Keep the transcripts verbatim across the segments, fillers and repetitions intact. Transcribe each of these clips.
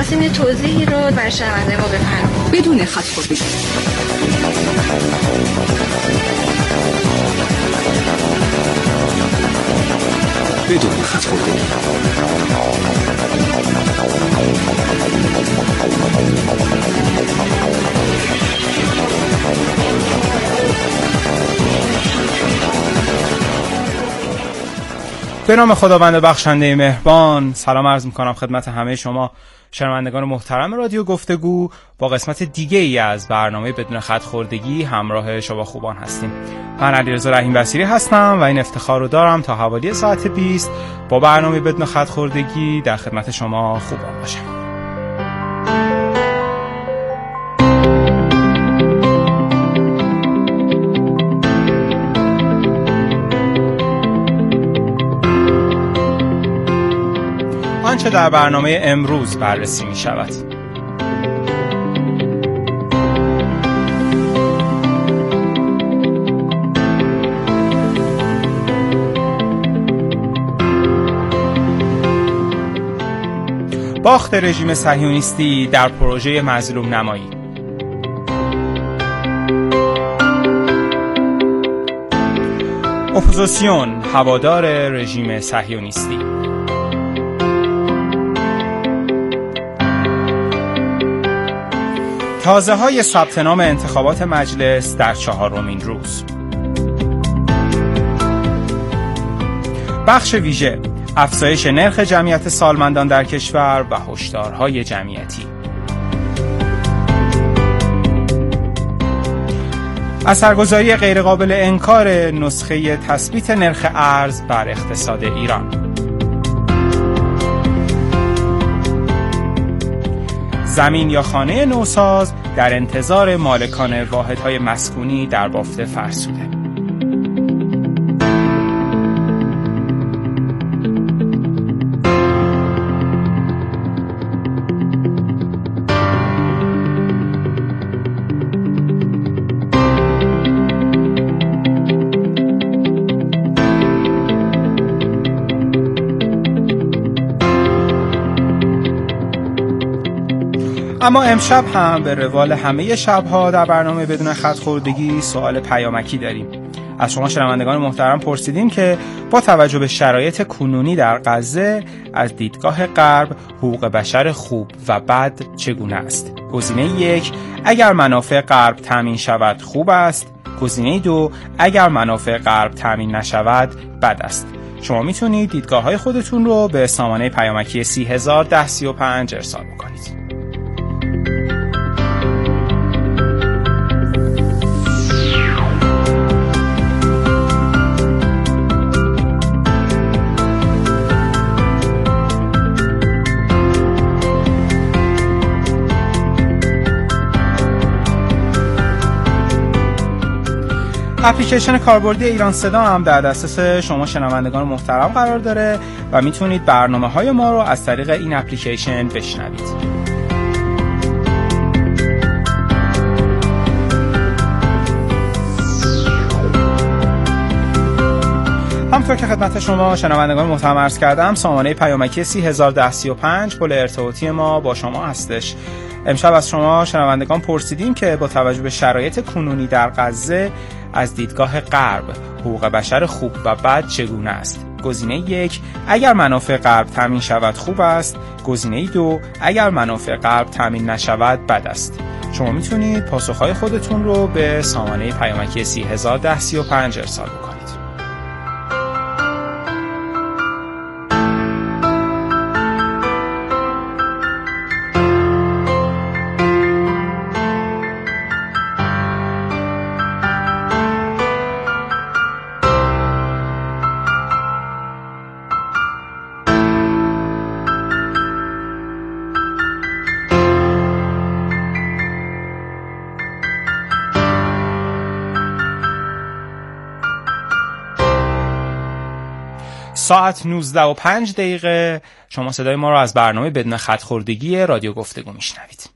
خواستیم یه توضیحی رو برای شنونده ما بفرمایید. بدون خط‌خوردگی. بدون خط‌خوردگی. به نام خداوند بخشنده مهربان، سلام عرض میکنم خدمت همه شما شنوندگان محترم رادیو گفتگو. با قسمت دیگه ای از برنامه بدون خط‌خوردگی همراه شما خوبان هستیم. من علیرضا رحیم بصیری هستم و این افتخار رو دارم تا حوالی ساعت بیست با برنامه بدون خط‌خوردگی در خدمت شما خوبان باشم. آنچه در برنامه امروز بررسی می شود: باخت رژیم صهیونیستی در پروژه مظلوم نمایی، اپوزیسیون هوادار رژیم صهیونیستی، تازه های ثبت نام انتخابات مجلس در چهارمین روز. بخش ویژه: افزایش نرخ جمعیت سالمندان در کشور و هشدارهای جمعیتی. اثرگذاری غیرقابل انکار نسخه تثبیت نرخ ارز بر اقتصاد ایران. زمین یا خانه نوساز در انتظار مالکان واحدهای مسکونی در بافت فرسوده. اما امشب هم به روال همه شب‌ها در برنامه بدون خط‌خوردگی سوال پیامکی داریم. از شما شنوندگان محترم پرسیدیم که با توجه به شرایط کنونی در غزه از دیدگاه غرب حقوق بشر خوب و بد چگونه است؟ گزینه یک: اگر منافع غرب تامین شود خوب است. گزینه دو: اگر منافع غرب تامین نشود بد است. شما میتونید دیدگاه‌های خودتون رو به سامانه پیامکی سی هزار ده سی و پنج ارسال بکنید. اپلیکیشن کاربردی ایران صدا هم در دسترس شما شنوندگان محترم قرار داره و میتونید برنامه‌های ما رو از طریق این اپلیکیشن بشنوید. همونطور که خدمت شما شنوندگان محترم عرض کردم، سامانه پیامکی سی هزار ده سی و پنج پل ارتباطی ما با شما هستش. امشب از شما شنوندگان پرسیدیم که با توجه به شرایط کنونی در غزه از دیدگاه غرب حقوق بشر خوب و بد چگونه است؟ گزینه یک: اگر منافع غرب تامین شود خوب است. گزینه دو: اگر منافع غرب تامین نشود بد است. شما میتونید پاسخهای خودتون رو به سامانه پیامکی سی هزار ده سی و پنج ارسال بکنید. ساعت نوزده و پنج دقیقه شما صدای ما رو از برنامه بدون خط‌خوردگی رادیو گفتگو میشنوید.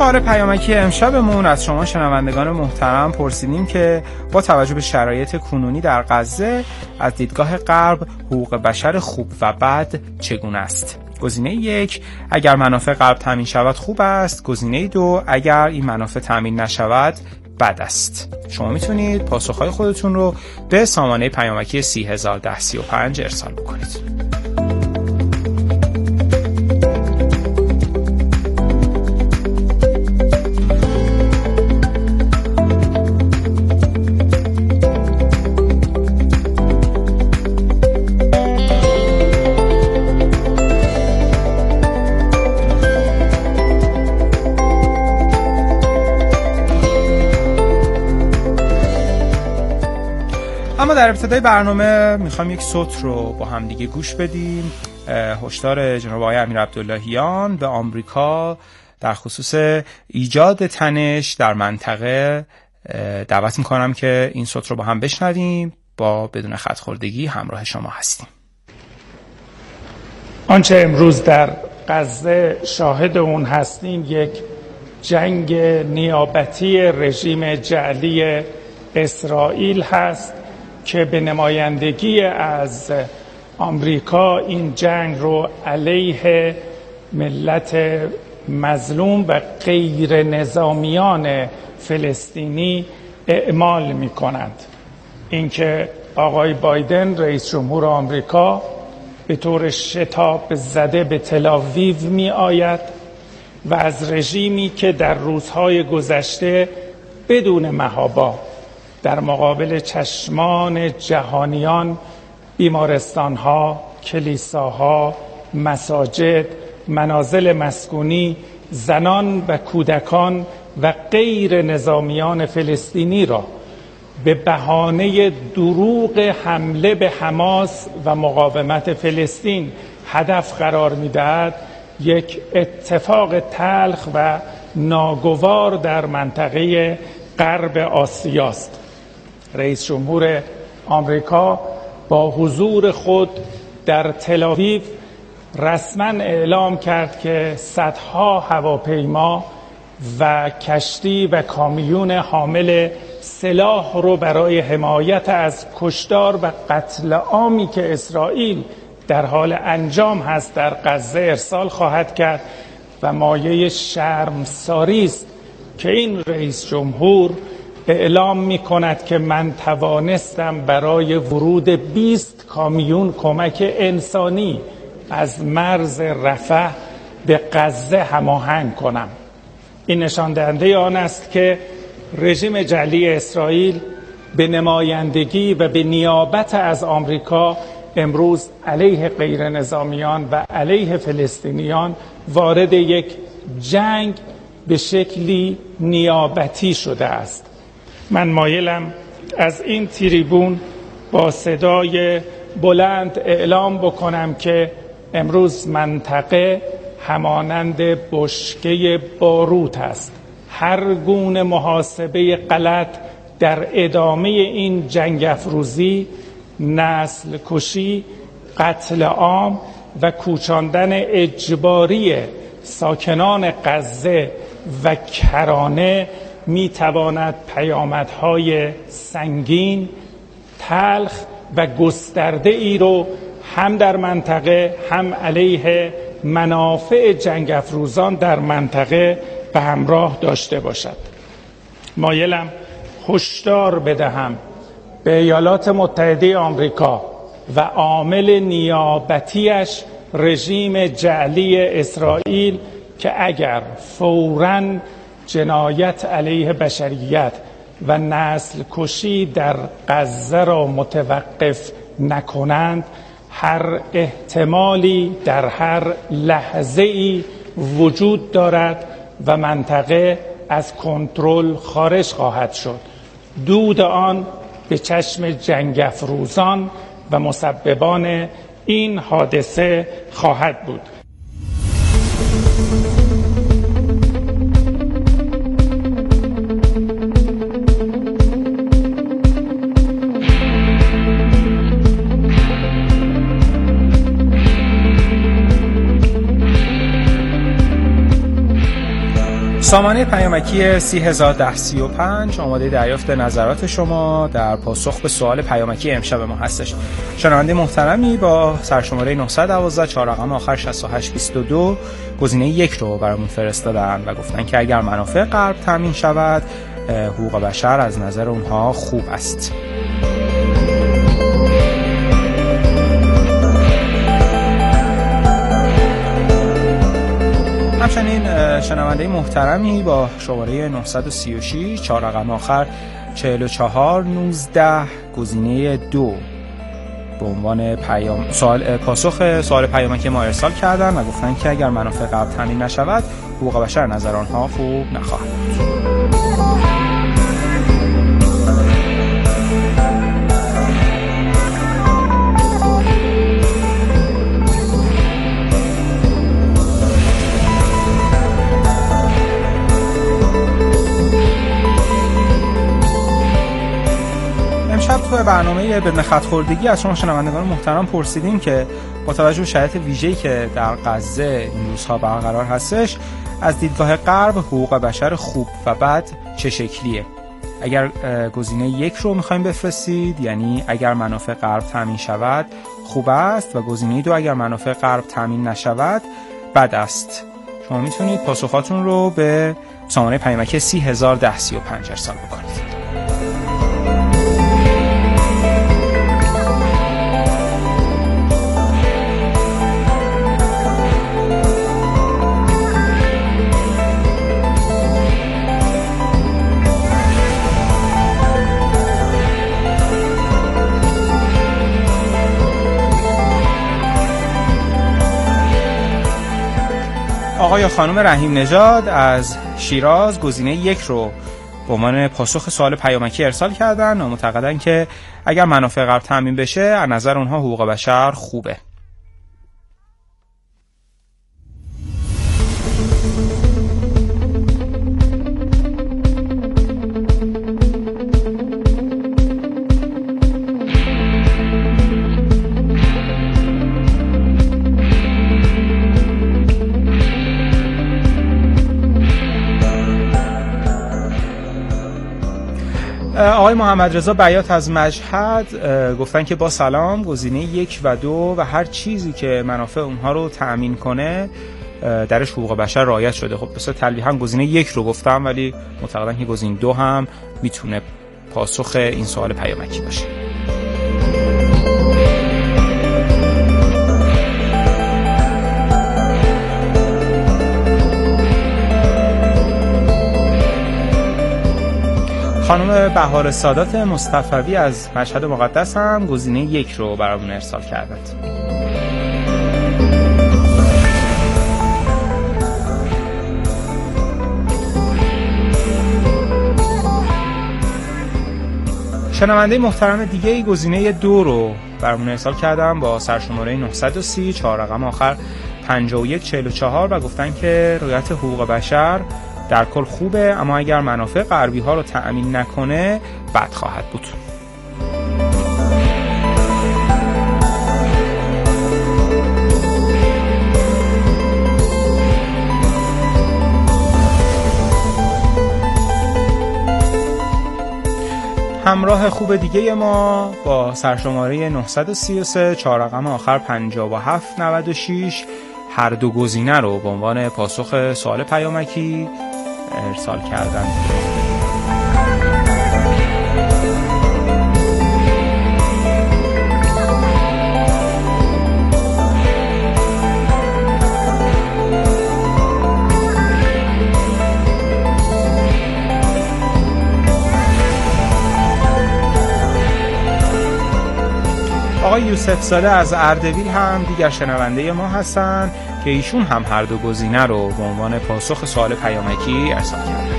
سوال پیامکی امشبمون از شما شنوندگان محترم پرسیدیم که با توجه به شرایط کنونی در غزه از دیدگاه غرب حقوق بشر خوب و بد چگونه است؟ گزینه یک، اگر منافع غرب تامین شود خوب است. گزینه دو، اگر این منافع تامین نشود بد است. شما میتونید پاسخهای خودتون رو به سامانه پیامکی سی هزار ده سی و پنج ارسال بکنید. اما در ابتدای برنامه میخوام یک صوت رو با هم دیگه گوش بدیم. هشدار جناب آقای امیر عبداللهیان به آمریکا در خصوص ایجاد تنش در منطقه. دعوت میکنم که این صوت رو با هم بشنویم. با بدون خط‌خوردگی همراه شما هستیم. آنچه امروز در غزه شاهد اون هستیم یک جنگ نیابتی رژیم جعلی اسرائیل هست که به نمایندگی از آمریکا این جنگ رو علیه ملت مظلوم و غیر نظامیان فلسطینی اعمال می کنند. اینکه آقای بایدن رئیس جمهور آمریکا به طور شتاب زده به تل‌آویو می آید و از رژیمی که در روزهای گذشته بدون محابا در مقابل چشمان جهانیان بیمارستان‌ها، کلیساها، مساجد، منازل مسکونی، زنان و کودکان و غیر نظامیان فلسطینی را به بهانه دروغ حمله به حماس و مقاومت فلسطین هدف قرار می‌دهد، یک اتفاق تلخ و ناگوار در منطقه غرب آسیاست. رئیس جمهور آمریکا با حضور خود در تل‌آویو رسما اعلام کرد که صدها هواپیما و کشتی و کامیون حامل سلاح رو برای حمایت از کشتار و قتل عامی که اسرائیل در حال انجام هست در غزه ارسال خواهد کرد و مایه شرمساری است که این رئیس جمهور اعلام می کند که من توانستم برای ورود بیست کامیون کمک انسانی از مرز رفح به غزه هماهنگ کنم. این نشان دهنده آن است که رژیم جعلی اسرائیل به نمایندگی و به نیابت از آمریکا امروز علیه غیر نظامیان و علیه فلسطینیان وارد یک جنگ به شکلی نیابتی شده است. من مایلم از این تریبون با صدای بلند اعلام بکنم که امروز منطقه همانند بشکه باروت است. هر گونه محاسبه غلط در ادامه این جنگ افروزی، نسل کشی، قتل عام و کوچاندن اجباری ساکنان غزه و کرانه می تواند پیامدهای سنگین، تلخ و گسترده ای رو هم در منطقه هم علیه منافع جنگ افروزان در منطقه به همراه داشته باشد. مایلم هشدار بدهم به ایالات متحده آمریکا و عامل نیابتیش رژیم جعلی اسرائیل که اگر فوراً جنایت علیه بشریت و نسل کشی در غزه را متوقف نکنند، هر احتمالی در هر لحظه‌ای وجود دارد و منطقه از کنترل خارج خواهد شد. دود آن به چشم جنگ افروزان و مسببان این حادثه خواهد بود. سامانه پیامکی سی هزار و ده سی و پنج آماده دریافت نظرات شما در پاسخ به سوال پیامکی امشب ما هستش. شنونده محترمی با سرشماره نه یک دو چهار رقم آخر شصت و هشت بیست و دو گزینه یک رو برامون فرستادن و گفتن که اگر منافع غرب تامین شود حقوق بشر از نظر اونها خوب است. همچنین شنونده محترمی با شماره نه سه شش چهار رقم آخر چهل و چهار نوزده گزینه دو به عنوان پیام سوال پاسخ سوال پیامکی ما ارسال کردن و گفتن که اگر منافع غرب تامین نشود حقوق بشر نظر آنها خوب نخواهد بود. امشب تو برنامه بدون خط‌خوردگی از شما شنوندگان محترم پرسیدیم که با توجه به شرایط ویژه‌ای که در غزه این روزها برقرار هستش از دیدگاه غرب حقوق بشر خوب و بد چه شکلیه؟ اگر گزینه یک رو می‌خوایم بفرستید یعنی اگر منافع غرب تامین شود خوب است و گزینه دو اگر منافع غرب تامین نشود بد است. شما میتونید پاسخاتون رو به سامانه پیامکی سی هزار و ده سی و پنج ارسال بکنید. آقای خانم رحیم نژاد از شیراز گزینه یک رو به عنوان پاسخ سوال پیامکی ارسال کردن و معتقدن که اگر منافع غرب تامین بشه از نظر اونها حقوق بشر خوبه. آقای محمد رضا بیات از مشهد گفتن که با سلام گزینه یک و دو و هر چیزی که منافع اونها رو تأمین کنه درش حقوق بشر رعایت شده. خب بسیار تلویحاً گزینه یک رو گفتم ولی معتقدن که گزینه دو هم میتونه پاسخ این سوال پیامکی باشه. خانم بهار سادات مصطفوی از مشهد مقدس هم گزینه یک رو برامون ارسال کردند. شنونده محترم دیگه ای گزینه دو رو برامون ارسال کردن با سرشماره نه صد و سی چهار رقم آخر پنجاه و یک چهل و چهار و گفتن که رعایت حقوق بشر در کل خوبه اما اگر منافع غربی ها رو تأمین نکنه بد خواهد بود. همراه خوب دیگه ما با سرشماره نه صد و سی و سه چهار رقم آخر پنجاه و هفت نود و شش هر دو گزینه رو به عنوان پاسخ سوال پیامکی ارسال کردن. آقای یوسف زاده از اردبیل هم دیگر شنونده ما هستن که ایشون هم هر دو گزینه رو به عنوان پاسخ سوال پیامکی ارسال کردند.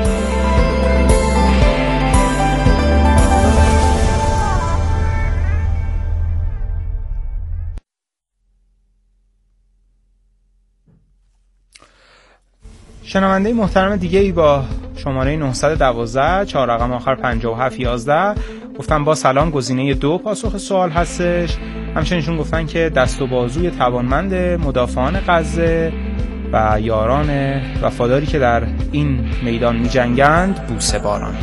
شنونده محترم دیگه ای با شماره نه یک دو چهار رقم آخر پنجاه و هفت یازده گفتن با سلام گزینه دو پاسخ سوال هستش. همچنینشون گفتن که دست و بازوی توانمند مدافعان غزه و یاران وفاداری که در این میدان می جنگند بوسه باران.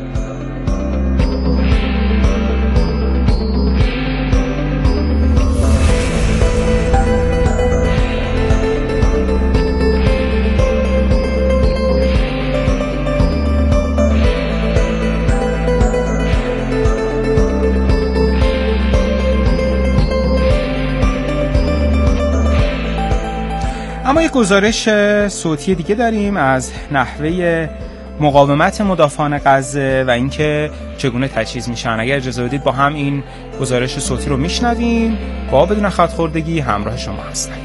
اما یک گزارش صوتی دیگه داریم از نحوه مقاومت مدافعان غزه و اینکه چگونه تجهیز میشن. اگر اجازه بدید با هم این گزارش صوتی رو میشنویم. با بدون خط خوردگی همراه شما هستم.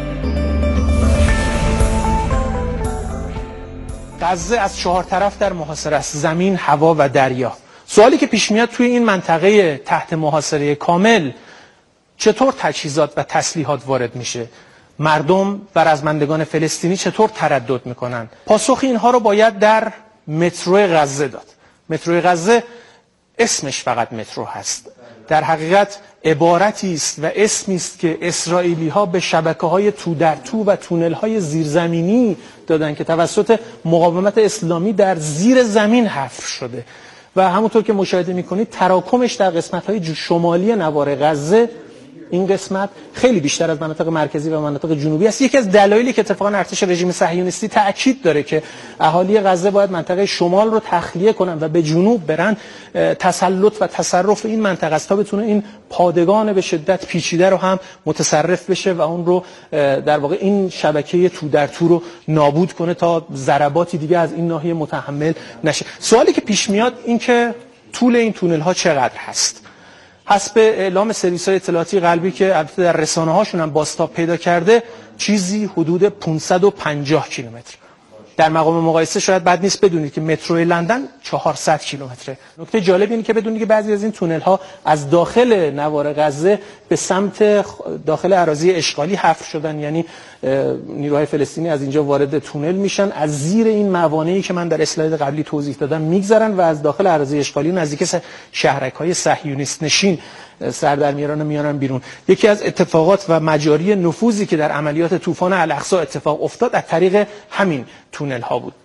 غزه از چهار طرف در محاصره است: زمین، هوا و دریا. سوالی که پیش میاد توی این منطقه تحت محاصره کامل، چطور تجهیزات و تسلیحات وارد میشه؟ مردم و رزمندگان فلسطینی چطور تردد میکنن؟ پاسخ اینها رو باید در مترو غزه داد. مترو غزه اسمش فقط مترو هست، در حقیقت عبارتی است و اسمی است که اسرائیلی ها به شبکه های تو در تو و تونل های زیرزمینی دادن که توسط مقاومت اسلامی در زیر زمین حفر شده و همونطور که مشاهده میکنید تراکمش در قسمت های شمالی نوار غزه، این قسمت خیلی بیشتر از مناطق مرکزی و مناطق جنوبی است. یکی از دلایلی که اتفاقا ارتش رژیم صهیونیستی تاکید داره که اهالی غزه باید منطقه شمال رو تخلیه کنن و به جنوب برن، تسلط و تصرف این منطقه است تا بتونه این پادگان به شدت پیچیده رو هم متصرف بشه و اون رو در واقع این شبکه تو در تو رو نابود کنه تا ضرباتی دیگه از این ناحیه متحمل نشه. سوالی که پیش میاد این که طول این تونل ها چقدر هست؟ حسب اعلام سرویس‌های اطلاعاتی غربی که البته در رسانه‌هاشون هم بازتاب پیدا کرده، چیزی حدود پانصد و پنجاه کیلومتر. در مقام مقایسه شاید بد نیست بدونید که مترو لندن چهارصد کیلومتره. نکته جالب اینه که بدونید که بعضی از این تونل‌ها از داخل نوار غزه به سمت داخل اراضی اشغالی حفر شدن، یعنی نیروهای فلسطینی از اینجا وارد تونل میشن، از زیر این موانعی که من در اسلاید قبلی توضیح دادم میگذرن و از داخل اراضی اشغالی نزدیک شهرک‌های صهیونیست نشین سر در میارن و میارن بیرون. یکی از اتفاقات و مجاری نفوذی که در عملیات طوفان الاقصی اتفاق افتاد از طریق همین تونل ها بود.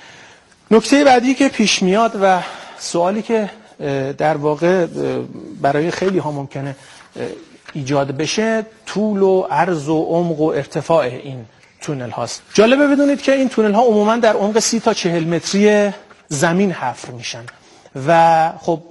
نکته بعدی که پیش میاد و سوالی که در واقع برای خیلی ها ممکنه ایجاد بشه، طول و عرض و عمق و ارتفاع این تونل هاست. جالبه بدونید که این تونل ها عموما در عمق سی تا چهل متری زمین حفر میشن و خب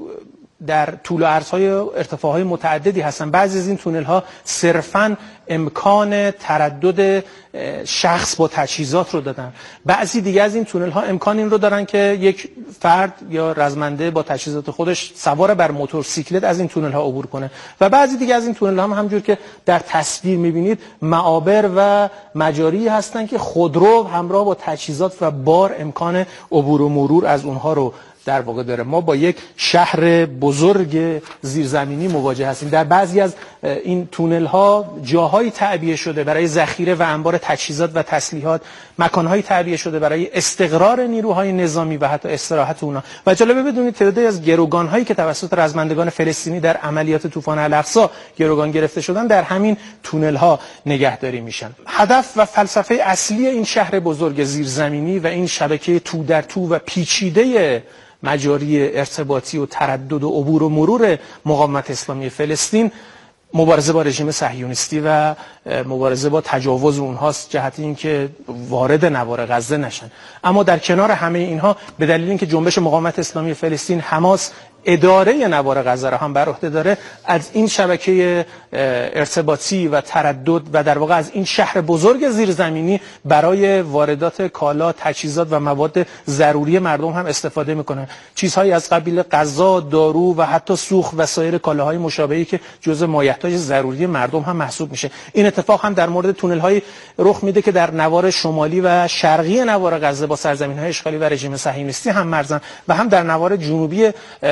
در طول و عرضهای ارتفاعهای متعددی هستن. بعضی از این تونل ها صرفاً امکان تردد شخص با تجهیزات رو دادن. بعضی دیگه از این تونل ها امکان این رو دارن که یک فرد یا رزمنده با تجهیزات خودش سوار بر موتورسیکلت از این تونل ها عبور کنه و بعضی دیگه از این تونل ها هم همجور که در تصویر میبینید معابر و مجاری هستن که خودرو همراه با تجهیزات و بار امکان عبور و مرور از اونها رو در واقع داره. ما با یک شهر بزرگ زیرزمینی مواجه هستیم. در بعضی از این تونل ها جاهایی تعبیه شده برای ذخیره و انبار تجهیزات و تسلیحات، مکانهایی تعبیه شده برای استقرار نیروهای نظامی و حتی استراحت اونا. و جالبه بدونید تعدادی از گروگان هایی که توسط رزمندگان فلسطینی در عملیات طوفان الاقصی گروگان گرفته شدن در همین تونل ها نگهداری میشن. هدف و فلسفه اصلی این شهر بزرگ زیرزمینی و این شبکه تو در تو و پیچیده مجاری ارتباطی و تردد و عبور و مرور مقاومت اسلامی فلسطین مبارزه با رژیم صهیونیستی و مبارزه با تجاوز اونهاست، جهت اینکه وارد نوار غزه نشن. اما در کنار همه اینها به دلیل اینکه جنبش مقاومت اسلامی فلسطین حماس اداره نوار غزه را هم بر عهده داره، از این شبکه ارتباطی و تردد و در واقع از این شهر بزرگ زیرزمینی برای واردات کالا، تجهیزات و مواد ضروری مردم هم استفاده میکنه. چیزهایی از قبیل غذا، دارو و حتی سوخت و سایر کالاهای مشابهی که جزء مایحتاج ضروری مردم هم محسوب میشه. این اتفاق هم در مورد تونل های رخ میده که در نوار شمالی و شرقی نوار غزه با سرزمین های اشغالی و رژیم صهیونیستی هم مرزن و هم در نوار جنوبی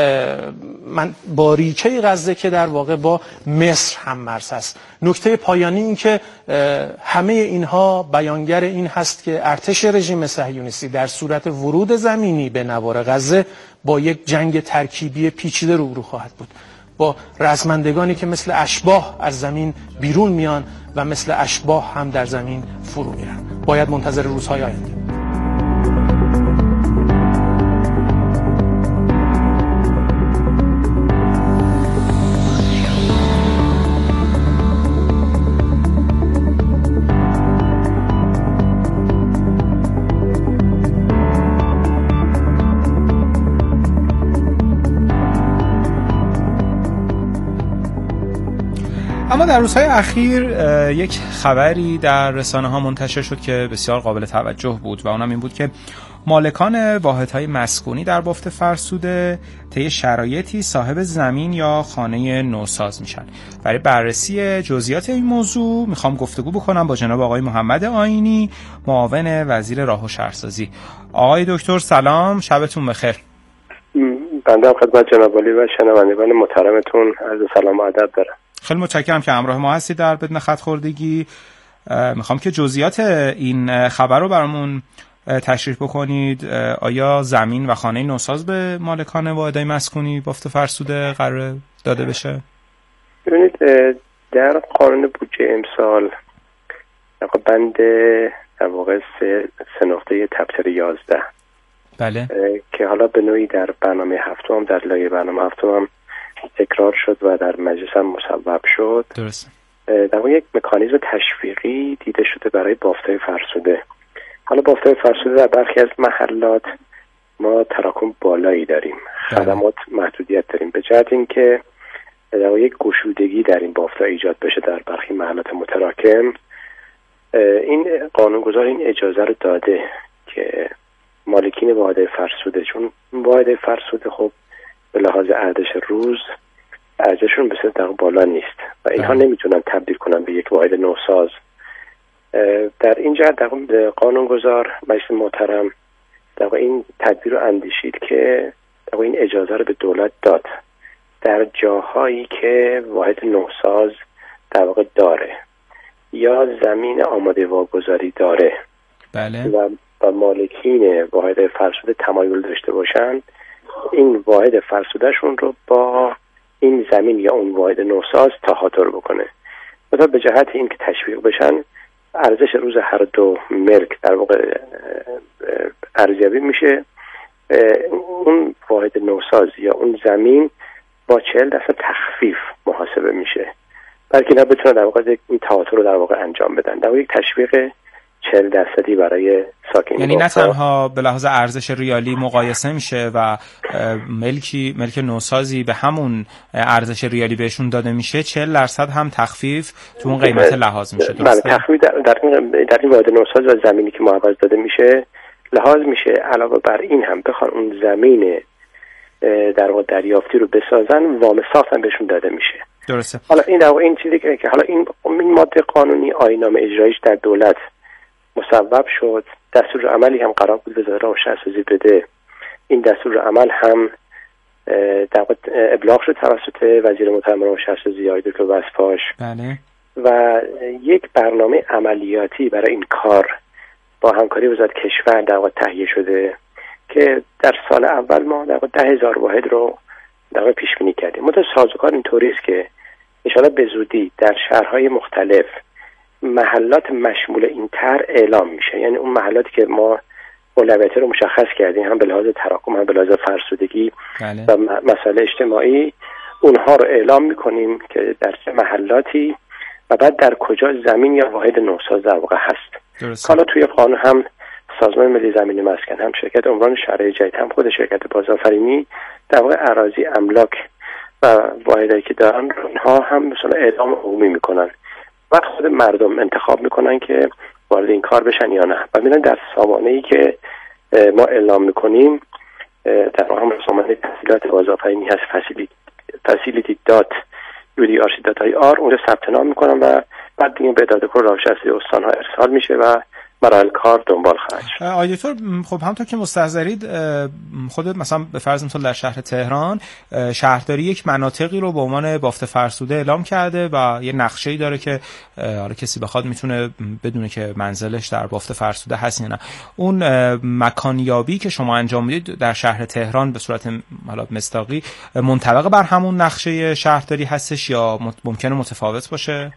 من باریکه غزه که در واقع با مصر هم مرز است. نکته پایانی این که همه اینها بیانگر این هست که ارتش رژیم صهیونیستی در صورت ورود زمینی به نوار غزه با یک جنگ ترکیبی پیچیده روبرو خواهد بود. با رزمندگانی که مثل اشباح از زمین بیرون میان و مثل اشباح هم در زمین فرو میرن. باید منتظر روزهای آینده. اما در روزهای اخیر یک خبری در رسانه ها منتشر شد که بسیار قابل توجه بود و اونم این بود که مالکان واحدهای مسکونی در بافت فرسوده طی شرایطی صاحب زمین یا خانه نوساز میشن. برای بررسی جزئیات این موضوع میخوام گفتگو بکنم با جناب آقای محمد آیینی، معاون وزیر راه و شهرسازی. آقای دکتر سلام، شبتون بخیر. بنده خدمت جناب عالی و شنوندگان محترمتون عرض سلام و ادب دارم. خیلی متشکرم که همراه ما هستید در بدون خط خوردگی. میخوام که جزئیات این خبر رو برامون تشریح بکنید. آیا زمین و خانه نوساز به مالکان واحدهای مسکونی بافت فرسوده قرار داده بشه؟ ببینید، در قانون بودجه امسال بند در واقع سه, سه نقطه تبصره یازده بله که حالا به نوعی در برنامه هفتم هم در لایحه برنامه هفتم هم تکرار شد و در مجلس هم مصوب شد. درست. در واقع یک مکانیزم تشویقی دیده شده برای بافت‌های فرسوده. حالا بافت‌های فرسوده در برخی از محلات ما تراکم بالایی داریم، خدمات محدودیت داریم، به جهت اینکه در واقع یک گشودگی در این بافت‌ها ایجاد بشه در برخی محلات متراکم. این قانونگذار این اجازه رو داده که مالکین واحدهای فرسوده، چون واحدهای فرسوده خب به لحاظ ارزش روز ارزششون بسیار در بالا نیست و اینها نمیتونن تبدیل کنن به یک واحد نوساز. در این جهت در قانونگذار مجلس محترم در این تدبیر رو اندیشید که در این اجازه رو به دولت داد در جاهایی که واحد نوساز در واقع داره یا زمین آماده واگذاری داره بله. و و مالکین واحد فرسوده تمایل داشته باشن این واحد فرسودهشون رو با این زمین یا اون واحد نوساز تهاتر بکنه و به جهت این که تشویق بشن ارزش روز هر دو ملک در واقع ارزیابی میشه. اون واحد نوساز یا اون زمین با چهل درصد تخفیف محاسبه میشه برای که اینا بتونن در واقع این تهاتر رو در واقع انجام بدن. در واقع یک تشویق چهل درصدی برای ساکنین. یعنی نه تنها به لحاظ ارزش ریالی مقایسه میشه و ملکی ملک نوسازی به همون ارزش ریالی بهشون داده میشه، چهل درصد هم تخفیف تو اون قیمت لحاظ میشه. درسته؟ بله، تخفیف در در این در این واحد نوساز و زمینی که معوض داده میشه لحاظ میشه. علاوه بر این هم بخوان اون زمین در واقع دریافتی رو بسازن، وام ساخت هم بهشون داده میشه. درسته. حالا این در واقع این چیزی که حالا این این ماده قانونی آیین‌نامه اجراییش در دولت مصوب شد، دستور عملی هم قرار بود وزارت راه و شهرسازی بده. این دستور عمل هم در واقع ابلاغ شد توسط وزیر محترم راه و شهرسازی آقای دکتر وسپاش. بله. و یک برنامه عملیاتی برای این کار با همکاری وزارت کشور در واقع تهیه شده که در سال اول ما در واقع ده هزار واحد رو در واقع پیش بینی کردیم. متأ سازوکار اینطوری است که ان شاءالله به زودی در شهرهای مختلف محلات مشمول این طرح اعلام میشه. یعنی اون محلاتی که ما اولویت رو مشخص کردیم، هم به لحاظ تراکم هم به لحاظ فرسودگی بله. و مسائل اجتماعی، اونها رو اعلام میکنیم که در چه محلاتی و بعد در کجا زمین یا واحد نوساز در واقع هست. درست. حالا توی قانون هم سازمان ملی زمین مسکن، هم شرکت عمران شهرهای جدید، هم خود شرکت بازآفرینی در واقع اراضی املاک و واحدایی که دارن اونها هم مثلا اعلام عمومی میکنن و خود مردم انتخاب میکنن که وارد این کار بشن یا نه. و میرن در سامانه‌ای که ما اعلام میکنیم، در هم سامانه تسهیلات بازآفرینی هست، facility dot u d r c dot i r، اونجا ثبت نام میکنن و بعد دیگه به اداره کل راه و شهرسازی استان‌ها ارسال میشه و مراحل کار دنبال خواهد شد. آقای دکتر، خب همونطور که مستحضرید خودت مثلا به فرض مثال در شهر تهران شهرداری یک مناطقی رو به عنوان بافت فرسوده اعلام کرده و یه نقشه‌ای داره که حالا کسی بخواد میتونه بدونه که منزلش در بافت فرسوده هست یا نه. اون مکانیابی که شما انجام میدید در شهر تهران به صورت حالا مصداقی منطبق بر همون نقشه شهرداری هستش یا ممکنه متفاوت باشه؟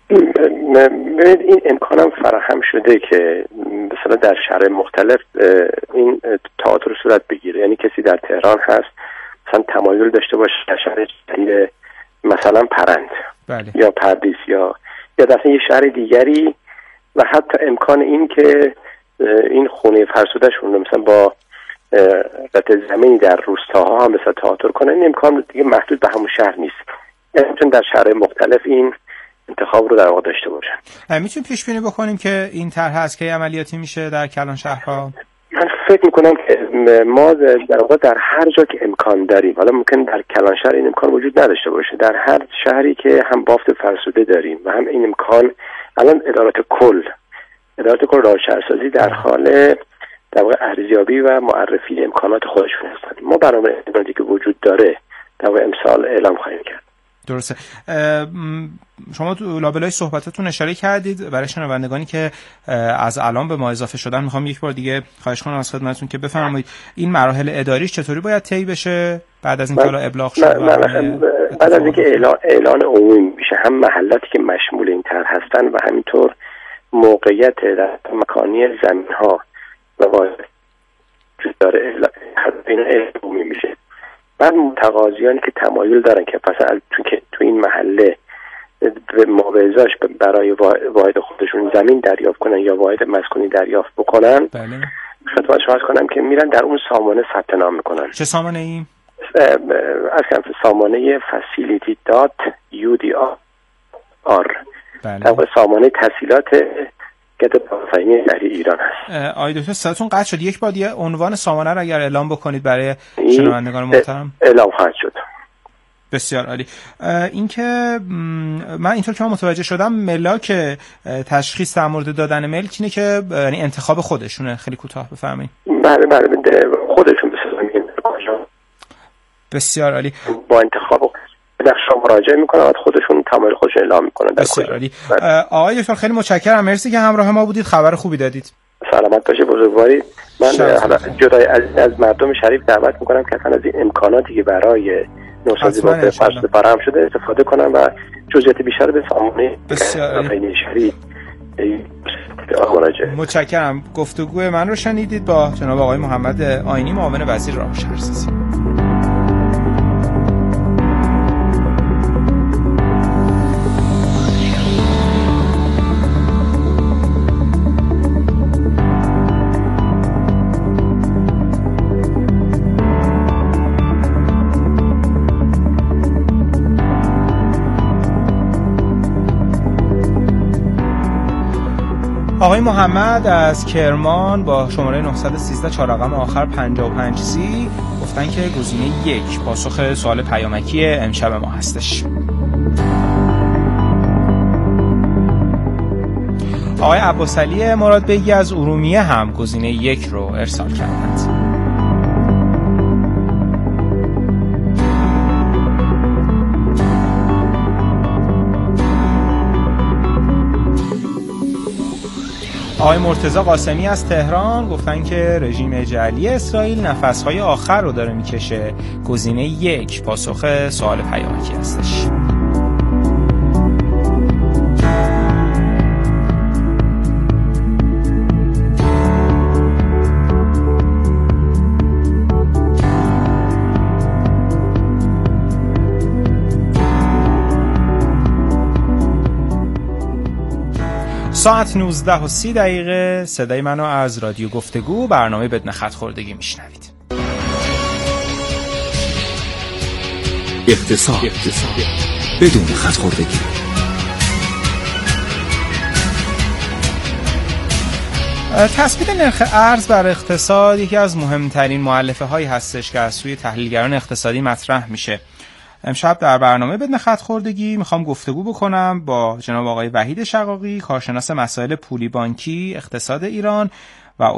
ببینید این امکان هم فراهم شده که مثلا در شهر مختلف این تئاتر صورت بگیره. یعنی کسی در تهران هست مثلا تمایل داشته باشه در شهر جدید مثلا پرند بله. یا پردیس یا یا در یه شهر دیگری و حتی امکان این که این خونه فرسوده شون مثلا با قطع زمینی در روستاها هم مثلا تئاتر کنه. این امکان دیگه محدود به همون شهر نیست. یعنی در شهر مختلف این انتخاب رو در واقع داشته باشن. میتونیم پیش بینی بکنیم که این طرح از کی عملیاتی میشه در کلان شهرها؟ من فکر میکنم که ما در واقع در هر جا که امکان داریم، حالا ممکن در کلان شهر این امکان وجود نداشته باشه، در هر شهری که هم بافت فرسوده داریم و هم این امکان، الان ادارات کل ادارات کل راه شهرسازی در حال در واقع ارزیابی و معرفی امکانات خودشون هستند. ما برنامه امکاناتی که وجود داره در واقع امسال اعلام خواهیم کرد. درسته. شما تو لابلای صحبتاتون اشاره کردید برای شنوندگانی که از الان به ما اضافه شدن، میخوام یک بار دیگه خواهش کنم از خدمتتون که بفرمایید این مراحل اداریش چطوری باید طی بشه بعد از اینکه حالا ابلاغ شد؟ بعد از اینکه اعلان اعلان عمومی میشه، هم محلاتی که مشمول این طرح هستن و همینطور موقعیت در مکانی زمین‌ها و واحد داره اعلان عمومی میشه. بعد متقاضیانی که تمایل دارن که پس تو که تو این محله به مابعضاش برای واحد خودشون زمین دریافت کنن یا واحد مسکونی دریافت بکنن، بله. خدمت شما عرض کنم که میرن در اون سامانه ثبت نام میکنن. چه سامانه ای؟ از کنم سامانه فسیلیتی دات یو دی آر، در سامانه تسهیلات گد پاسدارانی شهری ایران هست. آقای دکتر صداتون قطع شد، یک بار دیگه عنوان سامانه رو اگر اعلام بکنید برای شنوندگان محترم. اعلام خواهد شد. بسیار عالی. اینکه من اینطور که من متوجه شدم ملاک تشخیص در مورد دادن ملک اینه که یعنی انتخاب خودشونه. خیلی کوتاه بفرمایید. بله بله خودشون بسازن. بسیار عالی. با انتخاب نقشه مراجعه میکنن، خودشون تمایل خودشون اعلام میکنن. بسیار عالی. آقای دکتر خیلی متشکرم، مرسی که همراه ما بودید، خبر خوبی دادید. سلامت باشه بزرگواری. من حالا جدای از, از مردم شریف دعوت میکنم که از این امکاناتی که برای نوسازی با فرسوده فراهم شده استفاده کنم و جزئیات بیشتر به سامانه بین شهری مراجعه. متشکرم. گفتگوی من رو شنیدید با جناب آقای محمد آیینی، معاون وزیر راه شهرسازی. آقای محمد از کرمان با شماره نهصد و سیزده چهار رقم آخر پنجاه و پنج سی گفتن که گزینه یک پاسخ سوال پیامکی امشب ما هستش. آقای عباسعلی مراد بیگی از ارومیه هم گزینه یک رو ارسال کردند. آقای مرتضی قاسمی از تهران گفتن که رژیم جعلی اسرائیل نفسهای آخر رو داره میکشه، گزینه یک پاسخ سوال پیامکی هستش. ساعت نوزده و سی دقیقه صدای منو از رادیو گفتگو برنامه بدون خط خوردگی میشنوید. اقتصاد بدون خط خوردگی. تثبیت نرخ ارز بر اقتصاد یکی از مهمترین مؤلفه هایی هستش که از سوی تحلیلگران اقتصادی مطرح میشه. امشب در برنامه بدون خط خوردگی میخوام گفتگو بکنم با جناب آقای وحید شقاقی، کارشناس مسائل پولی بانکی اقتصاد ایران